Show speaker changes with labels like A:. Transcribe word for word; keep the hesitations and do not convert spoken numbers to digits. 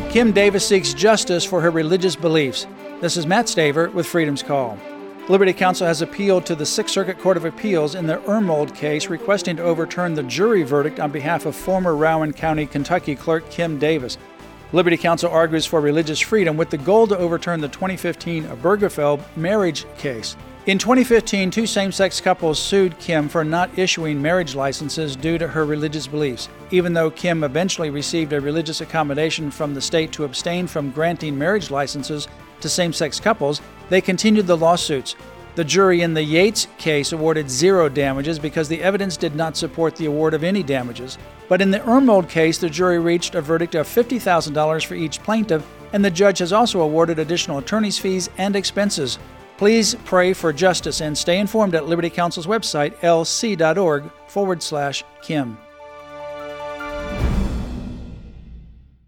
A: Kim Davis seeks justice for her religious beliefs. This is Matt Staver with Freedom's Call. Liberty Counsel has appealed to the Sixth Circuit Court of Appeals in the Ermold case, requesting to overturn the jury verdict on behalf of former Rowan County, Kentucky clerk Kim Davis. Liberty Counsel argues for religious freedom with the goal to overturn the twenty fifteen Obergefell marriage case. In twenty fifteen, two same-sex couples sued Kim for not issuing marriage licenses due to her religious beliefs. Even though Kim eventually received a religious accommodation from the state to abstain from granting marriage licenses to same-sex couples, they continued the lawsuits. The jury in the Yates case awarded zero damages because the evidence did not support the award of any damages. But in the Ermold case, the jury reached a verdict of fifty thousand dollars for each plaintiff, and the judge has also awarded additional attorney's fees and expenses. Please pray for justice and stay informed at Liberty Counsel's website, lc.org forward slash Kim.